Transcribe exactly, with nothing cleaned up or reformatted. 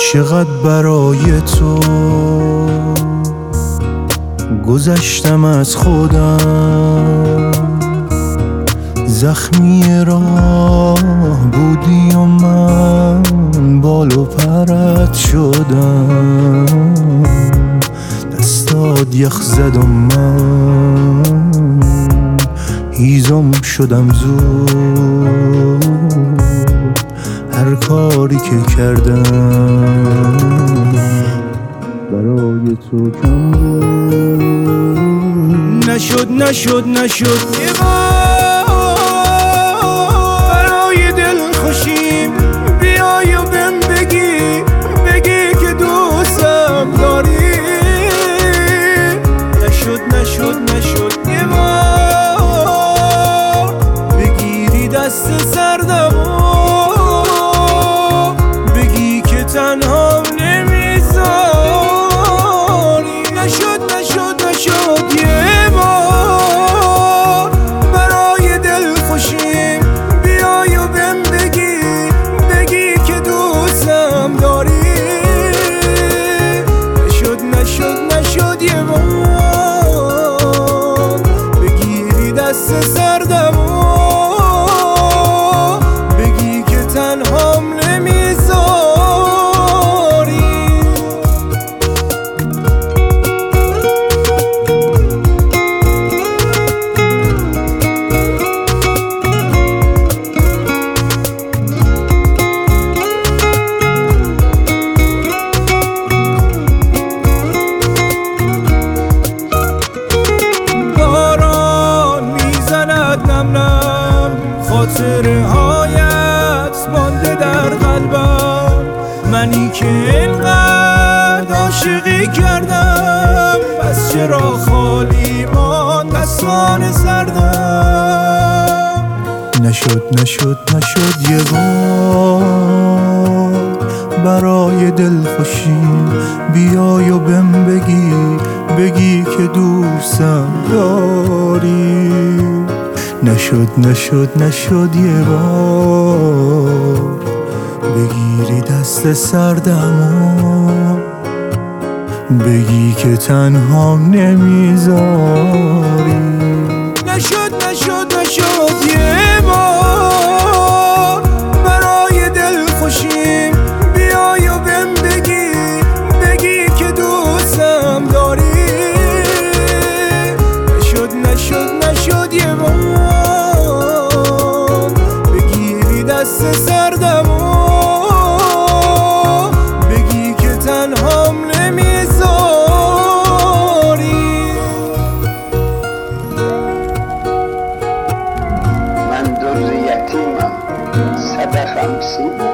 چقدر برای تو گذشتم از خودم، زخمی راه بودی و من بال و پرت شدم. دستات یخ زد و من هیزم شدم زود. هر کاری که کردم برای تو کم بود. نشد نشد نشد یه بار برای دل خوشیم بیای و بهم بگی بگی که دوستم داری. نشد نشد نشد یه بار بگیری دست سردم بگی که تنهام نمیذاری. نشد نشد نشد یه بار برای دل خوشیم بیای و بهم بگی بگی که دوستم داری. نشد نشد نشد یه بار بگیری دست سردم بگی که تنهام خاطره هایت مانده در قلبم، منی که اینقدر عاشقی کردم پس چرا خالی ماند دستان سردم. نشد نشد نشد یه بار برای دل خوشیم بیای و بهم بگی بگی که دوستم داری. نشد نشد نشد یه بار بگیری دست سردم بگی که تنهام نمیذاری. نشد نشد نشد یه بار برای دل خوشیم بیای و بهم بگی بگی که دوستم داری. نشد نشد نشد یه بار دست سردم بگی که تنهام نمیذاری. من در یتیمم صد خمسی